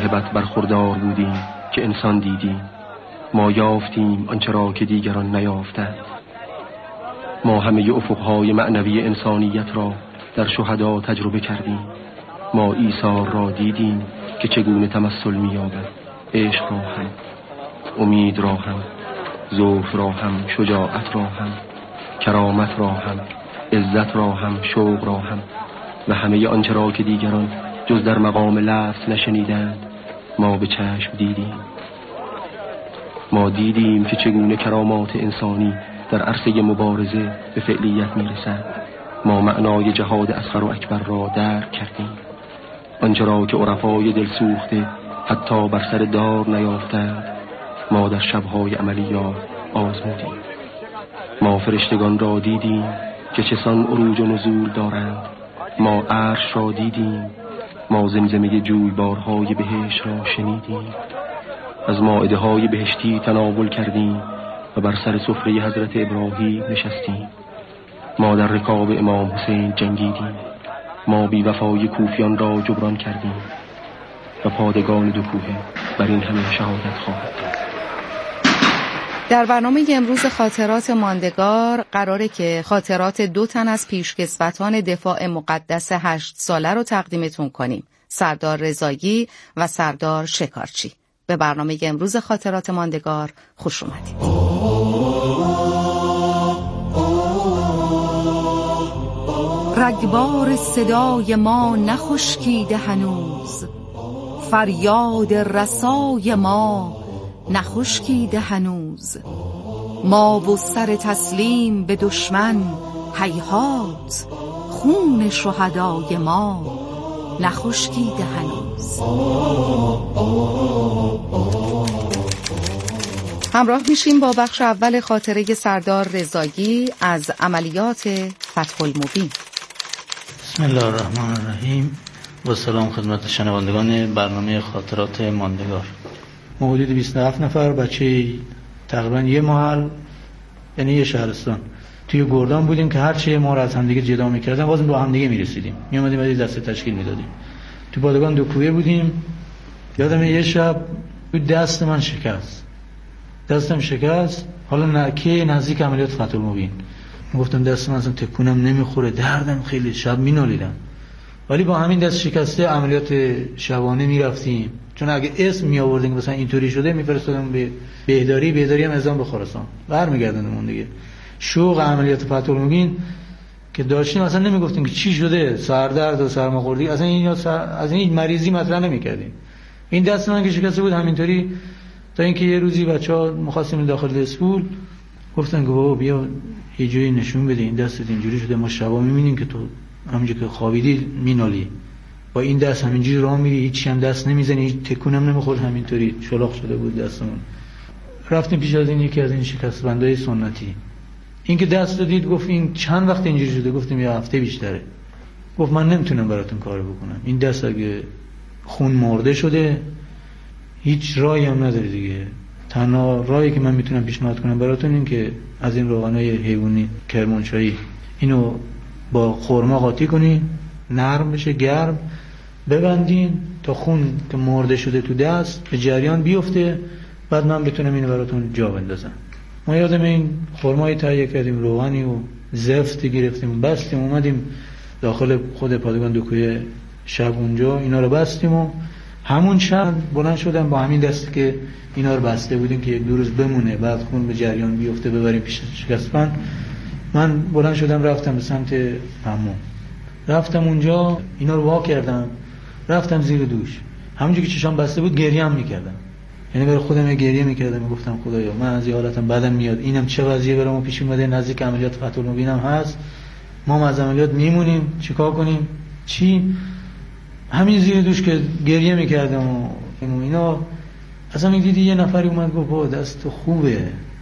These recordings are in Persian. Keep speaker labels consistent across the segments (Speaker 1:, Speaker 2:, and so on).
Speaker 1: مواهبت برخوردار بودیم که انسان دیدیم. ما یافتیم آنچه را که دیگران نیافتند. ما همه افقهای معنوی انسانیت را در شهدا تجربه کردیم. ما ایثار را دیدیم که چگونه تمثل می‌یابد. عشق را هم، امید را هم، ذوق را هم، شجاعت را هم، کرامت را هم، عزت را هم، شوق را هم و همه آنچه را که دیگران جز در مقام لفظ نشنیدند ما به چشم دیدیم. ما دیدیم که چگونه کرامات انسانی در عرصه مبارزه به فعلیت میرسد. ما معنای جهاد اصغر و اکبر را درک کردیم. آنچه را که عرفای دل سوخته حتی بر سر دار نیافتند ما در شبهای عملیات آزمودیم. ما فرشتگان را دیدیم که چسان عروج و نزول دارند. ما عرش را دیدیم. ما زمزمه جویبارهای بهشت را شنیدیم. از مائده های بهشتی تناول کردیم و بر سر سفره حضرت ابراهیم نشستیم. ما در رکاب امام حسین جنگیدیم. ما بی وفای کوفیان را جبران کردیم و پادگان دو کوه بر این همه شهادت خواهد داد.
Speaker 2: در برنامه امروز خاطرات ماندگار قراره که خاطرات 2 تن از پیشکسوتان دفاع مقدس 8 ساله رو تقدیمتون کنیم. سردار رضایی و سردار شکارچی. به برنامه امروز خاطرات ماندگار خوش اومدید. رگبار صدای ما نخشکیده هنوز، فریاد رسای ما نخشکیده هنوز. ما و سر تسلیم به دشمن هیهات، خون شهدای ما نخشکیده هنوز. همراه میشیم با بخش اول خاطره سردار رضایی از عملیات فتح المبین.
Speaker 3: بسم الله الرحمن الرحیم و سلام خدمت شنوندگان برنامه خاطرات ماندگار. ما حدود 27 نفر بچه تقریبا یه محل، یعنی یه شهرستان توی گردان بودیم که هرچی ما را از همدیگه جدا می‌کردن بازم با همدیگه می‌رسیدیم. می‌اومدیم از دسته تشکیل می‌دادیم. تو پادگان دو کوه بودیم. یادم یه شب دست من شکست. دستم شکست. حالا نزدیک عملیات فتح المبین. گفتم دست من اصلا تکونم نمیخوره، دردم خیلی، شب مینالیدم. ولی با همین دست شکسته عملیات شبانه میرفتیم، چون اگه اسم می آوردیم مثلا اینطوری شده میفرستادم به بهداری هم اعزام به خراسان، برمیگردوندم دیگه. شوق عملیات فتح المبین که داشتیم اصلا نمیگفتیم که چی شده، سردرد و سرماخوردگی، اصلا از این مریضی مطرح نمیکردیم. این دست من که شکسته بود همینطوری، تا اینکه یه روزی بچه‌ها می‌خواستیم داخل اسپول، گفتن که بابا بیا یه جوری نشون بده این دستت اینجوری شده، ما شبا می‌بینیم که تو همونجوری که خوابیدی مینالی، با این دست همینجوری راه میری، هیچ هم دست نمیزنی، هیچ تکونم نمیخورد، همینطوری شلاق شده بود دستمون. رفتیم پیش از این یکی از این شکست‌بندای سنتی، این که دست دید گفت این چند وقت اینجوری شده؟ گفتیم یه هفته بیشتره. گفت من نمیتونم براتون کار بکنم، این دست اگه خون مرده شده هیچ راهی هم نداره دیگه. تنها راهی که من میتونم پیشنهاد کنم براتون این که از این روغنای حیوانی کرمانشاهی اینو با خرما قاطی کنین، نرم بشه، گرم ببندین تا خون که مرده شده تو دست به جریان بیفته، بعد من بتونم اینو براتون جا بندازم. ما یادم این خرمای تهیه کردیم، روغنی و زفت گرفتیم، بستیم، اومدیم داخل خود پادگان دوکوی شب اونجا اینا رو بستیم و همون شب بلند شدم با همین دستی که اینا رو بسته بودیم که یک دو روز بمونه بعد خون به جریان بیفته ببریم پیش شکستبند. من بلند شدم رفتم به سمت حموم، رفتم اونجا اینا رو وا کردم، رفتم زیر دوش، همونجوری که چشام بسته بود گریه هم میکردم، یعنی برای خودم گریه میکردم، میگفتم خدایا من از این حالتم بدم میاد، اینم چه وضعیه برامو پیش اومده، نزدیک عملیات فتح المبین هم هست، ما از عملیات میمونیم، چیکار کنیم؟ چی؟ همین زیر دوش که گریه میکردم و اینا، اصلا میدیدی یه نفری اومد گفت با دست خوبه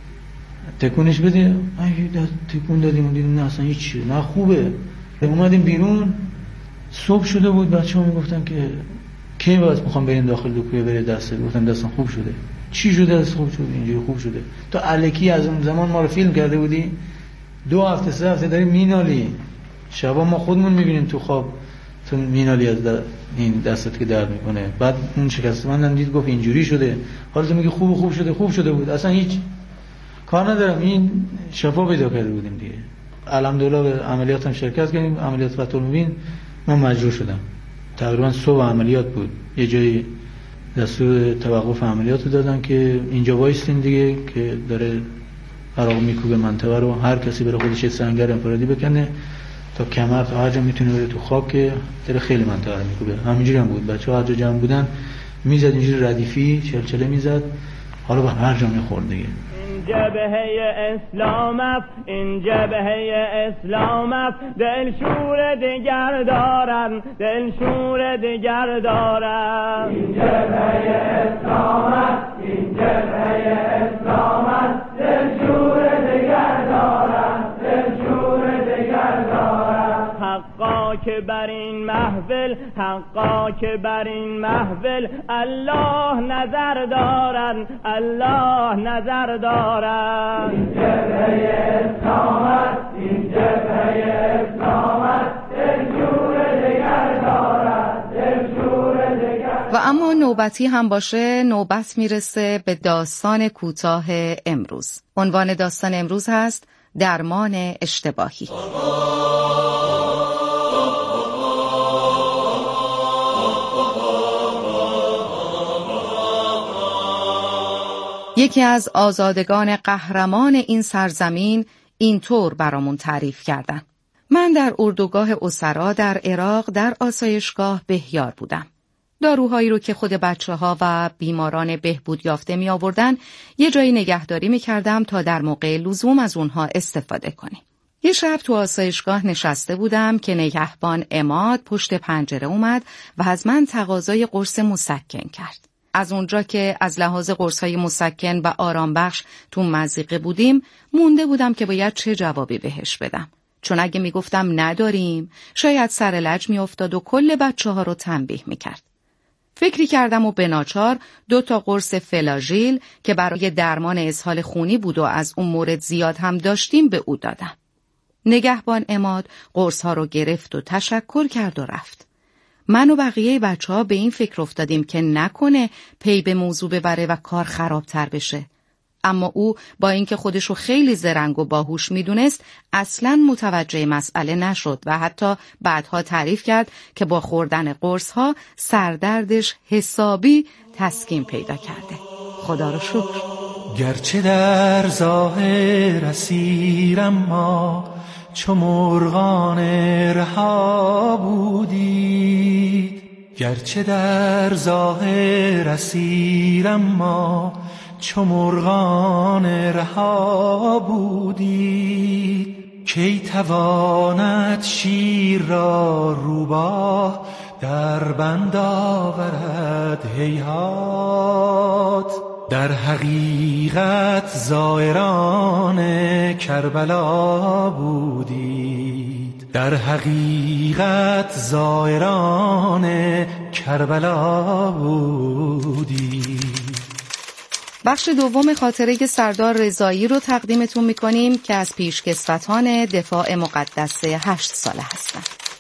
Speaker 3: تکونش بده، من تکون دادیم و دیدیم نه اصلا هیچ، نه خوبه. اومدیم بیرون، صبح شده بود، بچه‌ها میگفتن که کی باید میخوام بریم داخل دکوی بره دست، گفتم دستم خوب شده. چی شده دست خوب شده؟ اینجوری خوب شده. تو الکی از اون زمان ما رو فیلم کرده بودی، 2 هفته 3 هفته داری مینالی، شبا ما خودمون میبینیم تو خواب تو مینالی از این دستت که درد میکنه. بعد اون شکستمندم دید گفت اینجوری شده، حالا تو میگی خوب شده بود، اصلا هیچ کار ندارم، این شفا پیدا کرده بودیم دیگه. الحمدلله به عملیاتم شرکت کردیم، عملیات فتح‌المبین من مجروح شدم. تقریبا صبح عملیات بود، یه جایی دستور توقف عملیات رو دادن که اینجا وایستین دیگه که داره عراق میکوبه منطقه رو، هر کسی بره خودش سنگر انفرادی بکنه تا کمر تا هر جا میتونه بره تو خاک که داره خیلی منطقه رو میکوبه. همینجوری هم بود، بچه‌ها هر جا جمع بودن میزد اینجوری ردیفی چلچله میزد، حالا به هر جا میخورد دیگه.
Speaker 4: جبهه اسلام است، این جبهه اسلام است، دلشور دیگر دارن، دلشور دیگر دارن. این جبهه اسلام است، این جبهه اسلام است، دلشور دیگر دارن، دلشور دیگر دارن. حقا که بر این محفل، حقا که بر این محفل، الله نظر دارن، الله نظر دارن. این جبهه اسلام است، این جبهه اسلام است، دلشور دیگر دارن، دلشور دیگر.
Speaker 2: و اما نوبتی هم باشه، نوبت میرسه به داستان کوتاه امروز. عنوان داستان امروز هست درمان اشتباهی. یکی از آزادگان قهرمان این سرزمین اینطور برامون تعریف کردن: من در اردوگاه اسرا در عراق در آسایشگاه بهیار بودم. داروهایی رو که خود بچه‌ها و بیماران بهبود یافته می آوردن یه جایی نگهداری می کردم تا در موقع لزوم از اونها استفاده کنیم. یه شب تو آسایشگاه نشسته بودم که نگهبان عماد پشت پنجره اومد و از من تقاضای قرص مسکن کرد. از اونجا که از لحاظ قرص‌های مسکن و آرامبخش تو مضیقه بودیم، مونده بودم که باید چه جوابی بهش بدم. چون اگه میگفتم نداریم، شاید سر لج میافتاد و کل بچه‌ها رو تنبیه میکرد. فکری کردم و به ناچار 2 قرص فلاژیل که برای درمان اسهال خونی بود و از اون مورد زیاد هم داشتیم به او دادم. نگهبان عماد قرص‌ها رو گرفت و تشکر کرد و رفت. من و بقیه بچه‌ها به این فکر افتادیم که نکنه پی به موضوع ببره و کار خرابتر بشه. اما او با اینکه خودشو خیلی زرنگ و باهوش میدونست اصلاً متوجه مسئله نشد و حتی بعدها تعریف کرد که با خوردن قرص‌ها سردردش حسابی تسکین پیدا کرده. خدا رو شکر.
Speaker 5: گرچه در ظاهر اسیرم ما چو مرغان رها بودید، گرچه در ظاهر اسیرم ما چو مرغان رها بودید، کی تواند شیر را روباه در بند آورد هیهات. در حقیقت زائران کربلا بودید، در حقیقت زائران کربلا بودید.
Speaker 2: بخش دوم خاطره سردار رضایی رو تقدیمتون میکنیم که از پیشکسوتان دفاع مقدس 8 ساله هستن.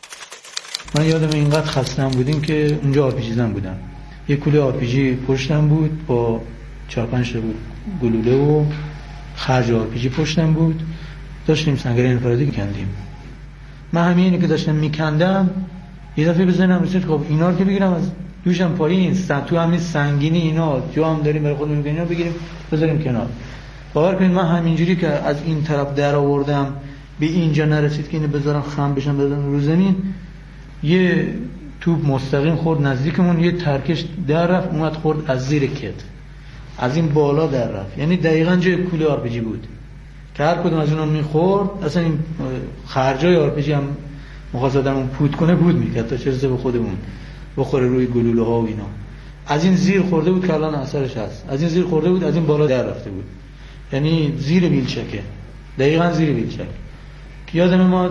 Speaker 3: من یادم اینقدر خستم بودیم که اونجا آرپیجیزم بودم، یک کوله آرپیجی پشتم بود با 4-5 گلوله و خرج آرپیجی پشتم بود، داشتیم سنگر انفرادی کندیم. من همینی که داشتم میکندم یه دفعه به ذهنم رسید خب اینا رو که بگیرم از دوشم پایین، تو همین سنگینی اینا جا هم داریم برای خودمون اینا بگیریم بذاریم کنار. باور کنید من همینجوری که از این طرف در آوردم به اینجا نرسید که اینو بذارم خم بشم بذارم رو زمین، یه توپ مستقیم خورد نزدیکمون، یه ترکش در رفت اومد خورد از زیر کتف، از این بالا در رفت، یعنی دقیقاً جای کوله آرپیجی بود که هر کدوم از اونا میخورد اصلا این خرجای آرپیجی هم مخواست آدمون پود کنه پود میکرد تا چه رسه به خودمون بخوره روی گلوله ها و اینا. از این زیر خورده بود که الان اثرش هست، از این زیر خورده بود، از این بالا در رفته بود، یعنی زیر بیلچکه، دقیقاً زیر بیلچک. که یادم ما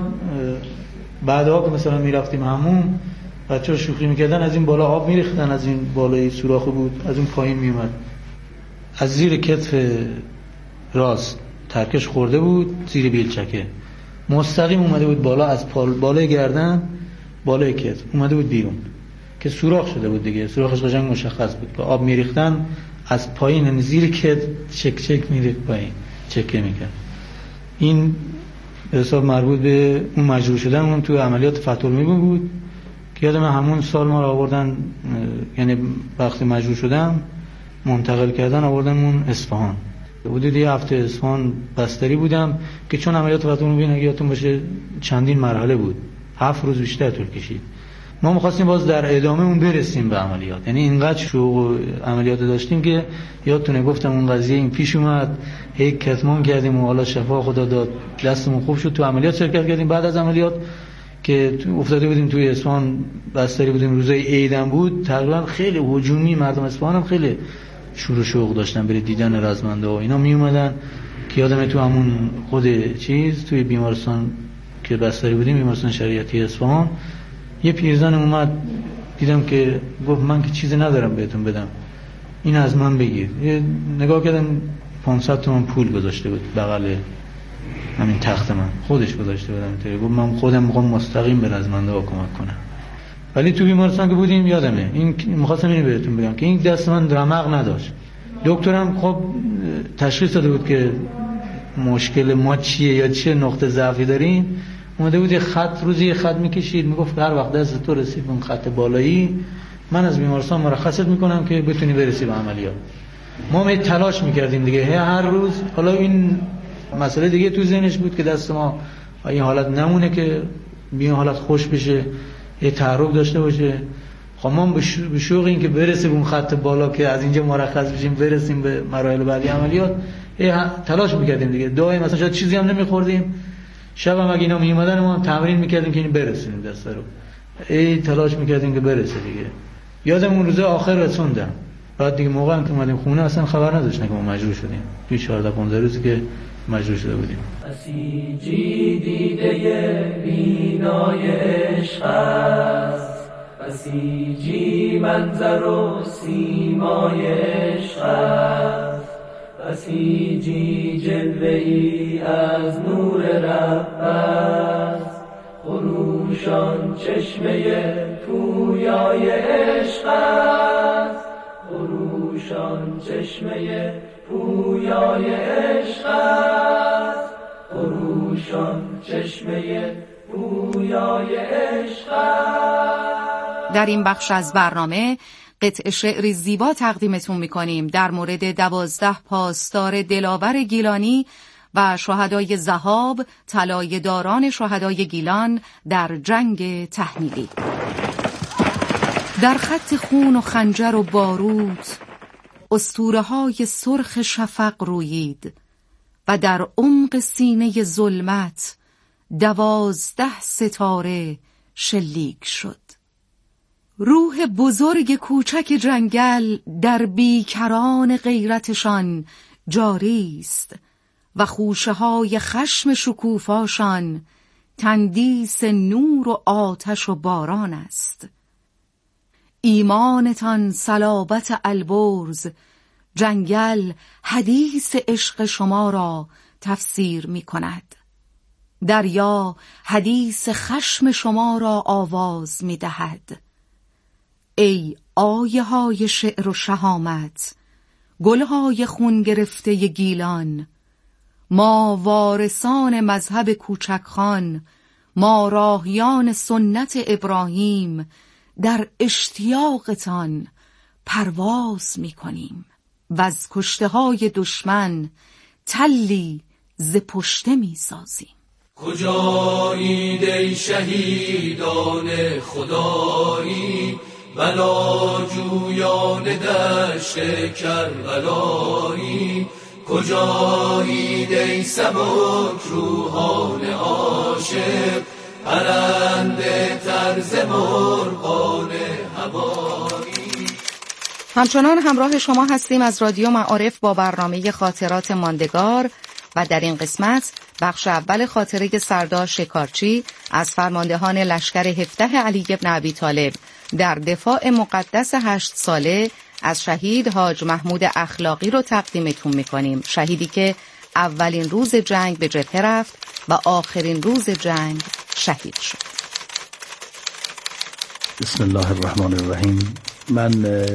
Speaker 3: بعدها که مثلا میرفتیم حموم بچه‌ها شوخی میکردن از این بالا آب میریختن، از این بالای سوراخ بود، از اون پایین میومد. از زیر کتف راست ترکش خورده بود، زیر بیلچکه مستقیم اومده بود بالا، از بالای گردن بالای کتف اومده بود بیرون. که سوراخ شده بود دیگه، سوراخش قشنگ مشخص بود که آب میریختن از پایین، یعنی زیر که چک میریخت پایین، چکه میکرد. این به حساب مربوط به اون مجروح شدن اون تو عملیات فتح المبین بود که یادم همون سال ما رو آوردن، یعنی وقتی مجروح شدم منتقل کردن آوردن اون اصفهان. حدود یه هفته اصفهان بستری بودم که چون عملیات فتح المبین اگه یادتون باشه چندین مرحله بود، 7 روز بیشتر طول کشید. ما می‌خواستیم باز در ادامه اون برسیم به عملیات، یعنی اینقدر شوق عملیات داشتیم که یادتونه گفتم اون قضیه این پیش اومد، هی کتمان کردیم و حالا شفا خدا داد دستمون خوب شد، تو عملیات شرکت کردیم. بعد از عملیات که افتاده بودیم توی اصفهان بستری بودیم، روزای عیدم بود، تقریبا خیلی هجومی مردم اصفهان هم خیلی شور و شوق داشتن برای دیدن رزمنده و اینا می اومدن که یادمه تو همون خود چیز توی بیمارستان که بستری بودیم، بیمارستان شریعتی اصفهان، یه پیرزن اومد دیدم که گفت من که چیزی ندارم بهتون بدم، این از من بگیر. یه نگاه کردم 500 تومان پول گذاشته بود بغل همین تخت من، خودش گذاشته بودم. گفت من خودم میخوام مستقیم به رزمنده ها کمک کنم. ولی تو بیمارستان که بودیم یادمه این میخواستم اینو بهتون بگم که این دست من رمق نداشت. دکترم خب تشخیص داده بود که مشکل ما چیه یا چه نقطه ضعفی داریم. اومده بود یه خط، روزی یه خط میکشید، میگفت هر وقت دست تو رسید اون خط بالایی من از بیمارستان مرخصت میکنم که بتونی برسی به عملیات. ما می تلاش میکردیم دیگه هر روز. حالا این مسئله دیگه تو ذهنش بود که دست ما این حالت نمونه که بیان حالت خوش بشه، یه تعارف داشته باشه. خب ما به شوق این که برسیم به اون خط بالا که از اینجا مرخص بشیم برسیم به مراحل بعدی عملیات تلاش میکردیم دیگه. دائما مثلا شاید چیزی هم نمیخوردیم، شب هم اگه اینا می اومدن ما تمرین میکردیم که این برسونیم دست رو، تلاش میکردیم که برسه دیگه. یادم اون روزه آخر رسوندم. بعد دیگه موقع هم که اومدیم خونه اصلا خبر نداشتن که ما مجروح شدیم. توی 14-15 روزی که مجروح شده بودیم.
Speaker 6: بسیجی دیده بینای عشق است، بسیجی منظر و سیمای عشق است، بسیجی جلوه‌ای از نور رب است، خروشان چشمه پویای عشق است، خروشان چشمه پویای عشق است، خروشان چشمه پویای عشق است.
Speaker 2: در این بخش از برنامه قطع شعری زیبا تقدیمتون میکنیم در مورد 12 پاسدار دلاور گیلانی و شهدای ذهاب، طلایه‌داران شهدای گیلان در جنگ تحمیلی. در خط خون و خنجر و باروت اسطوره‌های سرخ شفق رویید و در عمق سینه ظلمت 12 ستاره شلیک شد. روح بزرگ کوچک جنگل در بیکران غیرتشان جاری است و خوشه‌های خشم شکوفاشان تندیس نور و آتش و باران است. ایمانتان صلابت البرز، جنگل حدیث عشق شما را تفسیر می کند. دریا حدیث خشم شما را آواز می دهد. ای آیه های شعر و شهامت، گلهای خون گرفته گیلان، ما وارثان مذهب کوچکخان، ما راهیان سنت ابراهیم، در اشتیاقتان پرواز می کنیم و از کشته های دشمن تلی ز پشته می سازیم.
Speaker 6: کجایید ای شهیدان خدایی، بلا جویان دشت کربلایی، کجایید ای سبک روحان عاشق، پرنده طرز مرغان هوایی.
Speaker 2: همچنان همراه شما هستیم از رادیو معارف با برنامه خاطرات ماندگار و در این قسمت بخش اول خاطره سردار شکارچی از فرماندهان لشکر 17 علی بن ابی طالب در دفاع مقدس 8 ساله از شهید حاج محمود اخلاقی رو تقدیمتون میکنیم. شهیدی که اولین روز جنگ به جبهه رفت و آخرین روز جنگ شهید شد.
Speaker 7: بسم الله الرحمن الرحیم. من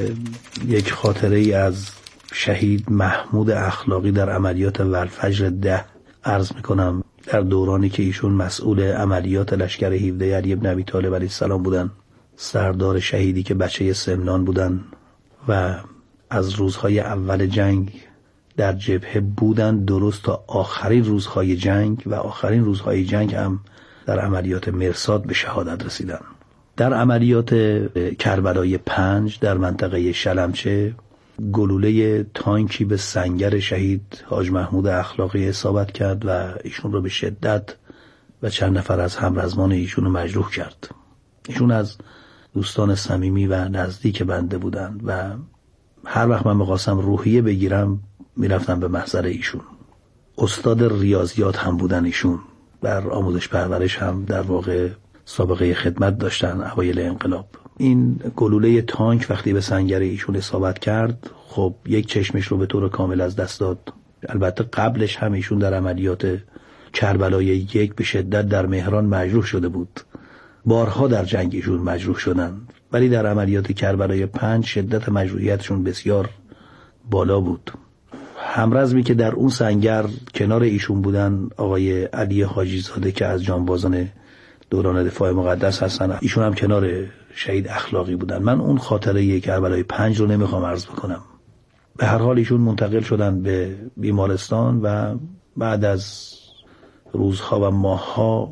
Speaker 7: یک خاطره ای از شهید محمود اخلاقی در عملیات والفجر 10 عرض میکنم. در دورانی که ایشون مسئول عملیات لشکر 17 علی بن ابی طالب علیه السلام بودن، سردار شهیدی که بچه سمنان بودن و از روزهای اول جنگ در جبهه بودن درست تا آخرین روزهای جنگ و آخرین روزهای جنگ هم در عملیات مرصاد به شهادت رسیدن. در عملیات کربلای 5 در منطقه شلمچه گلوله تانکی به سنگر شهید حاج محمود اخلاقی اصابت کرد و ایشون رو به شدت و چند نفر از همرزمان ایشون رو مجروح کرد. ایشون از دوستان صمیمی و نزدیک بنده بودن و هر وقت من می‌خواستم روحیه بگیرم میرفتم به محضر ایشون. استاد ریاضیات هم بودن ایشون، در آموزش پرورش هم در واقع سابقه خدمت داشتن اوایل انقلاب. این گلوله تانک وقتی به سنگر ایشون اصابت کرد، خب یک چشمش رو به طور کامل از دست داد. البته قبلش هم ایشون در عملیات کربلای 1 به شدت در مهران مجروح شده بود. بارها در جنگ ایشون مجروح شدن، ولی در عملیات کربلای 5 شدت مجروحیتشون بسیار بالا بود. همرزمی که در اون سنگر کنار ایشون بودن آقای علی حاجی زاده که از جانبازان دوران دفاع مقدس هستن، ایشون هم کنار شهید اخلاقی بودن. من اون خاطره کربلای 5 رو نمیخوام عرض بکنم. به هر حال ایشون منتقل شدن به بیمارستان و بعد از روزها و ماهها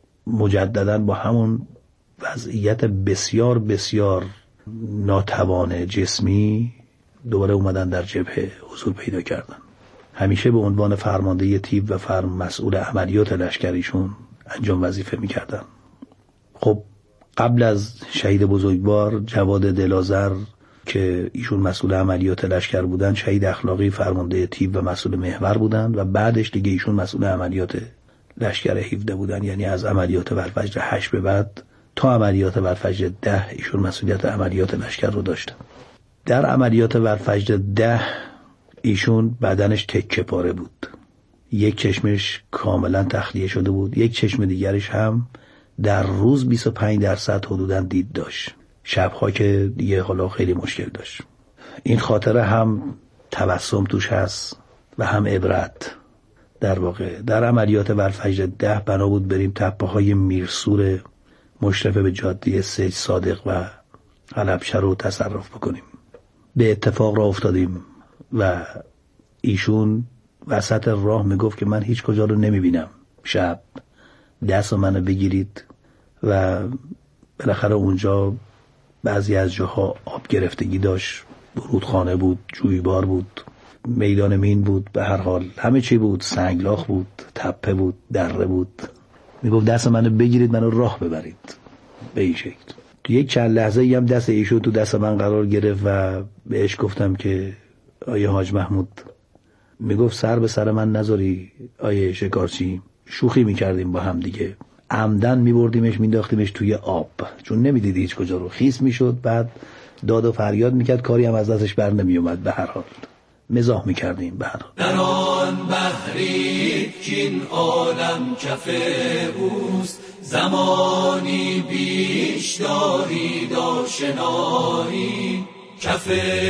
Speaker 7: مجددا با همون وضعیت بسیار بسیار ناتوان جسمی دوباره اومدن در جبهه حضور پیدا کردن. همیشه به عنوان فرمانده تیپ و مسئول عملیات لشکریشون انجام وظیفه میکردن. خب قبل از شهید بزرگوار جواد دلازر که ایشون مسئول عملیات لشکر بودن، شهید اخلاقی فرمانده تیپ و مسئول محور بودن و بعدش دیگه ایشون مسئول عملیات لشکر 17 بودن. یعنی از عملیات والفجر 8 به بعد تا عملیات والفجر 10 ایشون مسئولیت عملیات لشکر رو داشتن. در عملیات والفجر 10 ایشون بدنش تکه پاره بود. یک چشمش کاملا تخلیه شده بود، یک چشم دیگرش هم در روز 25% حدوداً دید داشت، شبها که دیگه حالا خیلی مشکل داشت. این خاطره هم تبسم توش هست و هم عبرت. در واقع در عملیات والفجر 10 بنا بود بریم تپه های میرسور مشرف به جاده سید صادق و حلبچه رو تصرف بکنیم. به اتفاق راه افتادیم و ایشون وسط راه میگفت که من هیچ کجا رو نمیبینم، شب دست منو بگیرید. و بالاخره اونجا بعضی از جاها آب گرفتگی داشت، رودخانه بود، جویبار بود، میدان مین بود، به هر حال همه چی بود، سنگلاخ بود، تپه بود، دره بود. میگفت دست منو بگیرید، منو راه ببرید. به این شکل تو یک چند لحظه هم دست ایشون تو دست من قرار گرفت و بهش گفتم که آیه حاج محمود، میگفت سر به سر من نذاری آیه شکارچی. شوخی میکردیم با هم دیگه، عمدن میبردیمش مینداختیمش توی آب چون نمیدید هیچ کجا رو، خیس میشد، بعد داد و فریاد میکرد، کاری هم از دستش بر نمیومد. به هر حال مزاح میکردیم. به هر حال
Speaker 6: در آن بحری که این عالم کف اوست، زمانی بیش دارید آشنایی، کف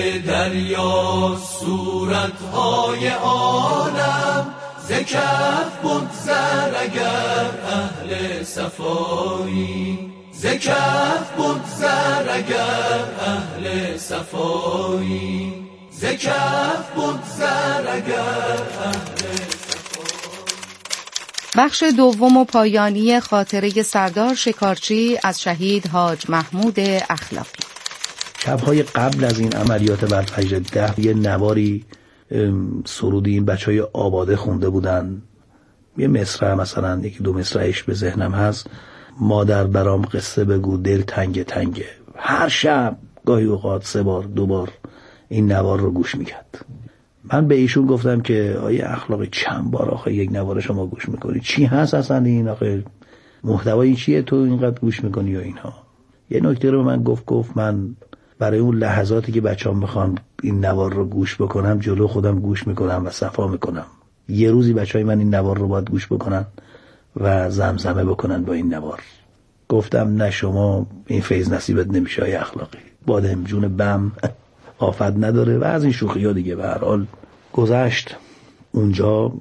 Speaker 6: دریا صورتهای عالم، ز کف بگذر اگر اهل صفایی، ز کف بگذر اگر اهل صفایی، ز کف بگذر اگر اهل صفایی.
Speaker 2: بخش دوم و پایانی خاطره سردار شکارچی از شهید حاج محمود اخلاقی.
Speaker 7: شب‌های قبل از این عملیات والفجر 10 یه نواری سرودی این بچهای آباده خونده بودن. یه مصرع مثلا یکی دو مصرعش به ذهنم هست. مادر برام قصه بگو دل تنگ تنگه. هر شب گاهی اوقات 3 بار 2 بار این نوار رو گوش میکرد. من به ایشون گفتم که آیه اخلاقی چند بار آخه یک نوار شما گوش میکنی؟ چی هست اصلا این؟ آخه محتوای چیه تو اینقدر گوش میکنی و اینها؟ یه نکته رو من گفت من برای اون لحظاتی که بچه‌ام میخوان این نوار رو گوش بکنم جلو خودم گوش میکنم و صفا میکنم. یه روزی بچهای من این نوار رو باید گوش بکنن و زمزمه بکنن با این نوار. گفتم نه شما این فیض نصیبت نمیشه های اخلاقی، بادم جون بم آفت نداره و از این شوخی ها دیگه. به هر حال گذشت. اونجا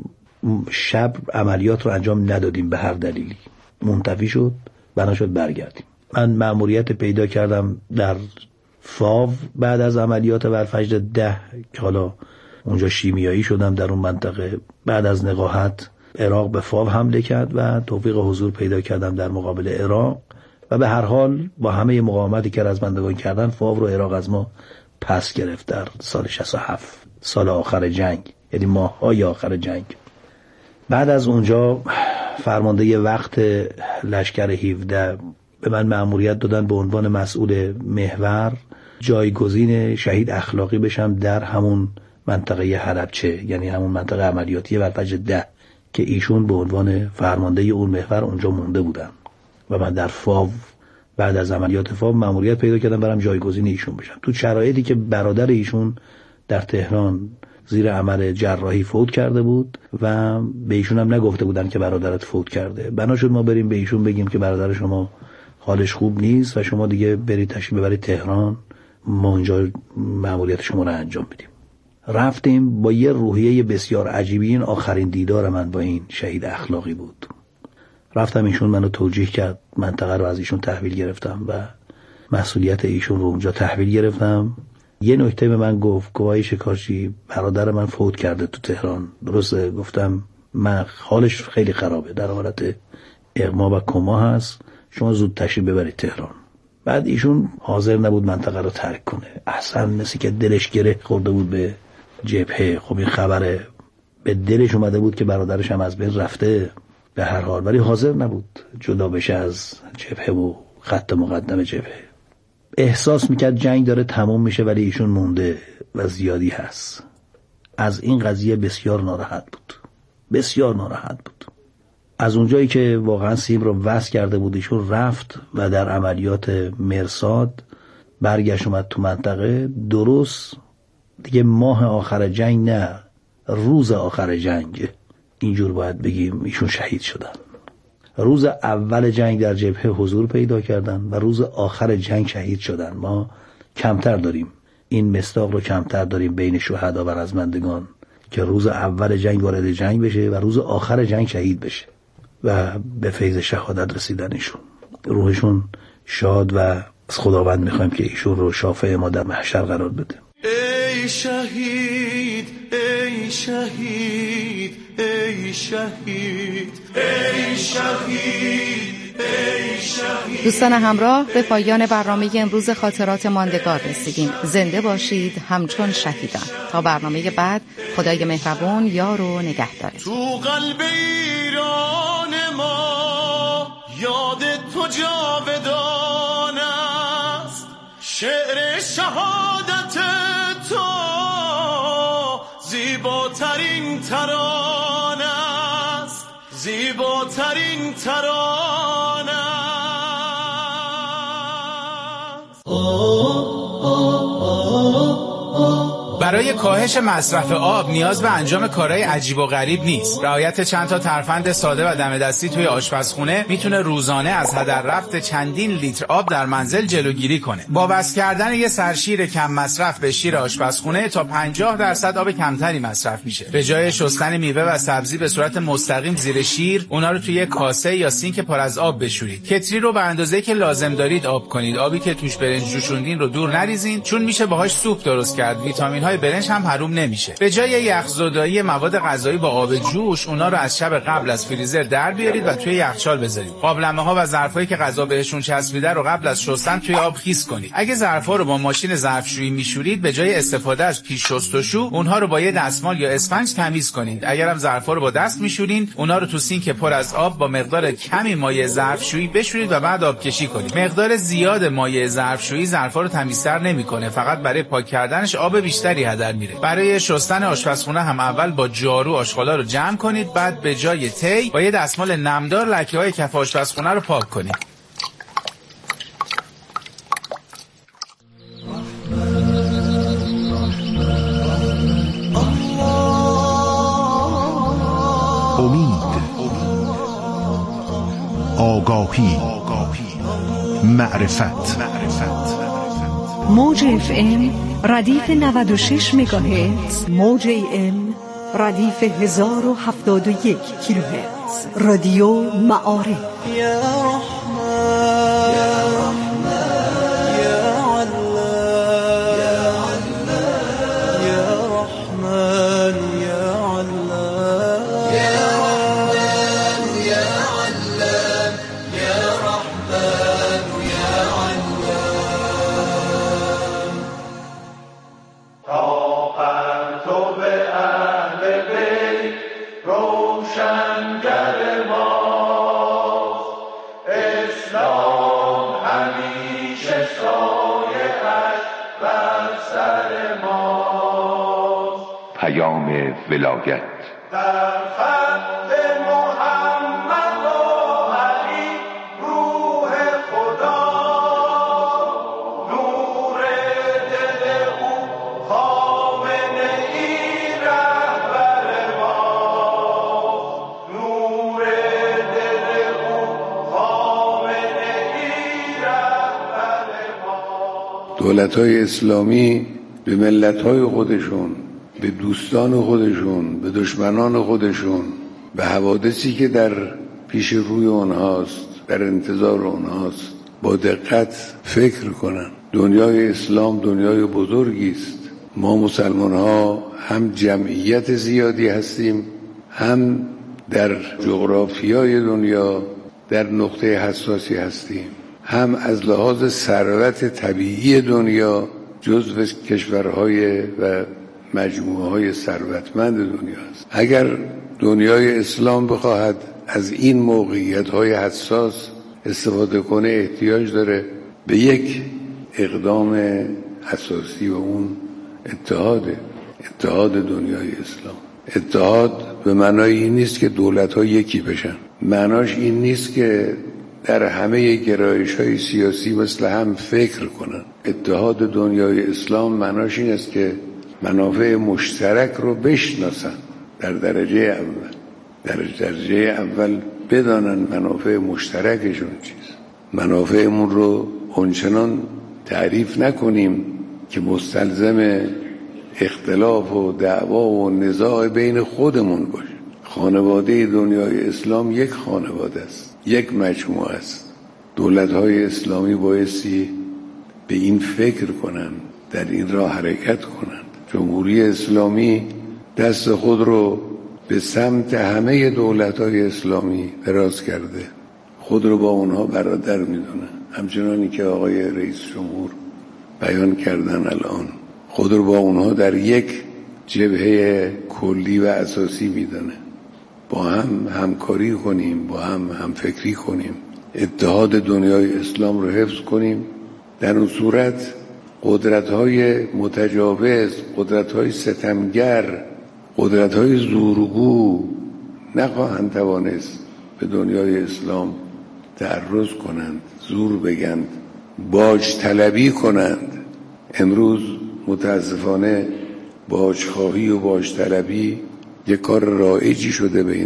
Speaker 7: شب عملیات رو انجام ندادیم به هر دلیلی، منتفی شد، بنا شد برگردیم. من مأموریت پیدا کردم در فاو بعد از عملیات ولفجر 10 که حالا اونجا شیمیایی شدم در اون منطقه. بعد از نقاهت عراق به فاو حمله کرد و توفیق حضور پیدا کردم در مقابل عراق و به هر حال با همه مقاومتی که رزمندگان کردن فاو رو عراق از ما پس گرفت در سال 67، سال آخر جنگ، یعنی ماه‌های آخر جنگ. بعد از اونجا فرمانده وقت لشکر 17 به من مأموریت دادن به عنوان مسئول محور جایگزین شهید اخلاقی بشم در همون منطقه حلبچه، یعنی همون منطقه عملیاتی ولفجر 10 که ایشون به عنوان فرمانده اون محور اونجا مونده بودن و من در فاو بعد از عملیات فاو مأموریت پیدا کردم برم جایگزین ایشون بشم، تو شرایطی که برادر ایشون در تهران زیر عمل جراحی فوت کرده بود و به ایشون هم نگفته بودن که برادرت فوت کرده. بنا شد ما بریم به ایشون بگیم که برادر شما حالش خوب نیست و شما دیگه برید تشریف ببرید تهران، ما اونجا مأموریت شما رو انجام بدیم. رفتیم با یه روحیه بسیار عجیبی. این آخرین دیدار من با این شهید اخلاقی بود. رفتم، ایشون منو توجیه کرد، منطقه رو از ایشون تحویل گرفتم و مسئولیت ایشون رو اونجا تحویل گرفتم. یه نکته به من گفت گواهی شکارچی برادر من فوت کرده تو تهران. درسته؟ گفتم من حالش خیلی خرابه، در حالت اغما و کما هست، شما زود تشریف ببرید تهران. بعد ایشون حاضر نبود منطقه رو ترک کنه، اصلا مثل که دلش گره خورده بود به جبهه. خب این خبره به دلش اومده بود که برادرش هم از بین رفته به هر حال، ولی حاضر نبود جدا بشه از جبهه و خط مقدم جبهه. احساس میکرد جنگ داره تموم میشه ولی ایشون مونده و زیادی هست. از این قضیه بسیار ناراحت بود، بسیار ناراحت بود. از اونجایی که واقعا سیم رو وصل کرده بود ایشون رفت و در عملیات مرصاد برگشت اومد تو منطقه. درست دیگه ماه آخر جنگ، نه روز آخر جنگ، اینجور باید بگیم، ایشون شهید شدن. روز اول جنگ در جبهه حضور پیدا کردن و روز آخر جنگ شهید شدن. ما کمتر داریم این مصداق رو، کمتر داریم بین شهدا و رزمندگان که روز اول جنگ وارد جنگ بشه و روز آخر جنگ شهید بشه و به فیض شهادت رسیدنشون. روحشون شاد و از خداوند میخوایم که ایشون رو شافع ما در محشر قرار بده.
Speaker 6: ای شهید، ای شهید، ای شهید، ای شهید، ای شهید.
Speaker 2: دوستان همراه، به پایان برنامه امروز خاطرات ماندگار رسیدیم. زنده باشید همچون شهیدان. تا برنامه بعد، خدای مهربون یار و نگهدار.
Speaker 6: تو قلب ایران ما یاد تو جاودان است، شعر شهادت تو زیباترین ترانه است، زیباترین ترانه است.
Speaker 8: برای کاهش مصرف آب نیاز به انجام کارهای عجیب و غریب نیست. رعایت چند تا ترفند ساده و دم دستی توی آشپزخونه میتونه روزانه از هدر رفت چندین لیتر آب در منزل جلوگیری کنه. با وصل کردن یه سرشیر کم مصرف به شیر آشپزخونه تا 50% آب کمتری مصرف میشه. به جای شستن میوه و سبزی به صورت مستقیم زیر شیر، اونا رو توی کاسه یا سینک پر از آب بشورید. کتری رو به اندازه‌ای که لازم دارید آب کنید. آبی که توش برنج جوشوندین رو دور نریزین، چون میشه باهاش سوپ درست کرد. ویتامین‌های برنج هم حروم نمیشه. به جای یخزدایی مواد غذایی با آب جوش، اونا رو از شب قبل از فریزر در بیارید و توی یخچال بذارید. قابلمه‌ها و ظرفایی که غذا بهشون چسبیده رو قبل از شستن توی آب خیس کنید. اگه ظرفا رو با ماشین ظرفشویی میشورید، به جای استفاده از پیش شستشو، اونها رو با یه دستمال یا اسفنج تمیز کنید. اگرم ظرفا رو با دست میشورین، اونا رو تو سینک پر از آب با مقدار کمی مایع ظرفشویی بشورید و بعد آبکشی کنید. مقدار زیاد مایع ظرفشویی ظرفا رو تمیزتر نمیکنه، فقط برای پاک کردنش آب بیشتری هدر میره. برای شستن آشپزخونه هم اول با جارو آشغالا رو جمع کنید، بعد به جای تی با یه دستمال نمدار لکه‌های کف آشپزخونه رو پاک کنید.
Speaker 9: امید، آگاهی آگاهی، معرفت.
Speaker 10: موج FM ردیف 96 مگاهرتز، موج AM ردیف 1071 کیلوهرتز. رادیو معارف.
Speaker 11: ولایت در خط محمد و علی روح خدا، نور دل او خامنه ای رهبر ما، نور دل او خامنه ای رهبر ما.
Speaker 12: دولت‌های اسلامی به ملت‌های خودشون، به دوستان خودشون، به دشمنان خودشون، به حوادثی که در پیش روی اونهاست، در انتظار اونهاست، با دقت فکر کنن. دنیای اسلام دنیای بزرگی است. ما مسلمان ها هم جمعیت زیادی هستیم، هم در جغرافیای دنیا در نقطه حساسی هستیم، هم از لحاظ ثروت طبیعی دنیا جزو کشورهای و مجموعه‌های ثروتمند دنیا است. اگر دنیای اسلام بخواهد از این موقعیت‌های حساس استفاده کنه، احتیاج داره به یک اقدام اساسی و اون اتحاد دنیای اسلام. اتحاد به معنای این نیست که دولت‌ها یکی بشن. معناش این نیست که در همه گرایش‌های سیاسی مثل هم فکر کنن. اتحاد دنیای اسلام معناش این است که منافع مشترک رو بشناسن. در درجه اول بدانن منافع مشترکشون چیست. منافعمون رو اونچنان تعریف نکنیم که مستلزم اختلاف و دعوا و نزاع بین خودمون باشه. خانواده دنیای اسلام یک خانواده است، یک مجموعه است. دولت‌های اسلامی بایستی به این فکر کنن، در این راه حرکت کنن. جمهوری اسلامی دست خود رو به سمت همه دولت‌های اسلامی دراز کرده، خود رو با اونها برادر میدونه، همچنانی که آقای رئیس جمهور بیان کردن الان، خود رو با اونها در یک جبهه کلی و اساسی میدونه. با هم همکاری کنیم، با هم فکری کنیم، اتحاد دنیای اسلام رو حفظ کنیم. در اون صورت قدرت‌های متجاوز، قدرت‌های ستمگر، قدرت‌های زورگو نخواهند توانست به دنیای اسلام تعرض کنند، زور بگند، باج طلبی کنند. امروز متاسفانه باجخواهی و باج طلبی یک کار رایجی شده بین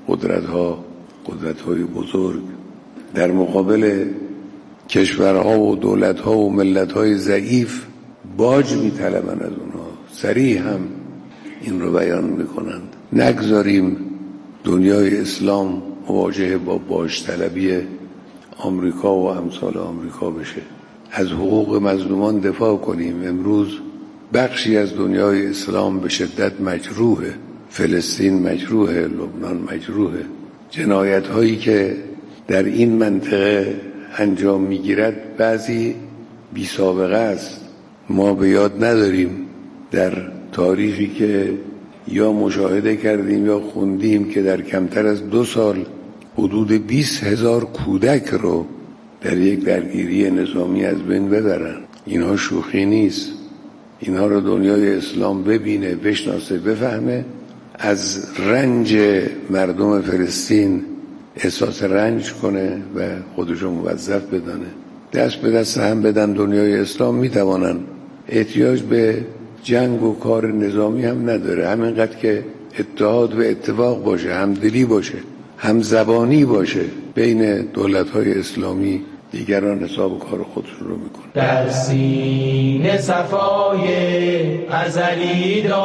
Speaker 12: قدرت‌های بزرگ. در مقابل کشورها و دولتها و ملتهای ضعیف باج میطلبن از اونها، صریح هم این رو بیان میکنند. نگذاریم دنیای اسلام مواجه با باج طلبی آمریکا و امثال آمریکا بشه. از حقوق مظلومان دفاع کنیم. امروز بخشی از دنیای اسلام به شدت مجروحه. فلسطین مجروحه، لبنان مجروحه. جنایت هایی که در این منطقه انجام میگیرد بعضی بی سابقه است. ما به یاد نداریم در تاریخی که یا مشاهده کردیم یا خوندیم که در کمتر از 2 سال حدود 20,000 کودک رو در یک درگیری نظامی از بین ببرن. اینها شوخی نیست. اینها رو دنیای اسلام ببینه، بشناسه، بفهمه، از رنج مردم فلسطین احساس رنج کنه و خودشو موظف بدانه. دست به دست هم بدن دنیای اسلام میتوانن. احتیاج به جنگ و کار نظامی هم نداره. همینقدر که اتحاد و اتفاق باشه، همدلی باشه، هم زبانی باشه، بین دولت‌های اسلامی دیگران حساب کار خودشون رو میکنن.
Speaker 5: در سینه صفای ازلی